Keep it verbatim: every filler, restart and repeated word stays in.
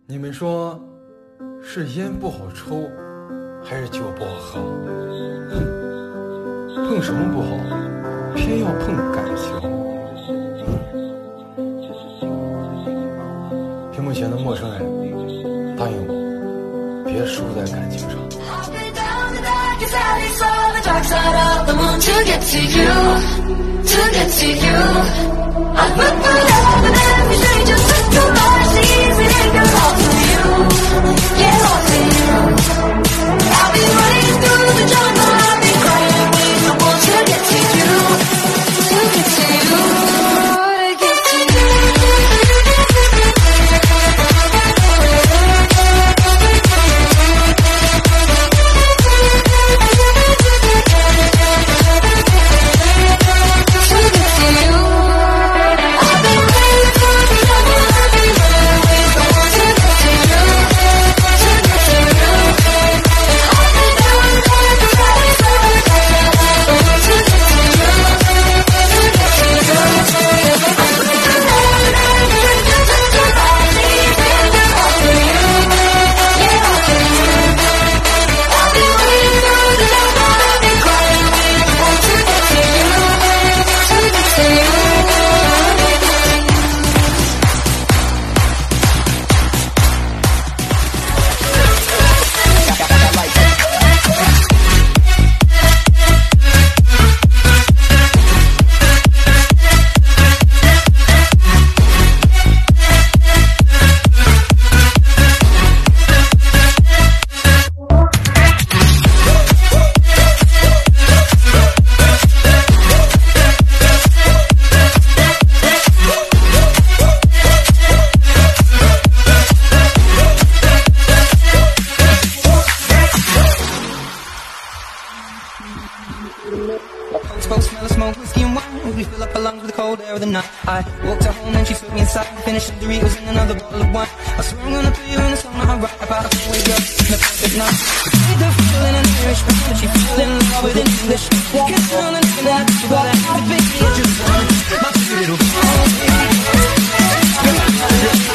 你们说是烟不好抽，还是酒不好喝？碰什么不好，偏要碰感情。屏幕前的陌生人，答应我，别输在感情上。 Post smell of smoke, whiskey and wine. We fill up our lungs with the cold air of the night. I walked her home and she took me inside. Finished the Doritos in another bottle of wine. I swear I'm gonna put you in the song that I write about. I can't wake up in the perfect night. Need the feeling in Irish, but she fell in love with English. Kiss her on the neck and I think about it. The big just one, my pretty little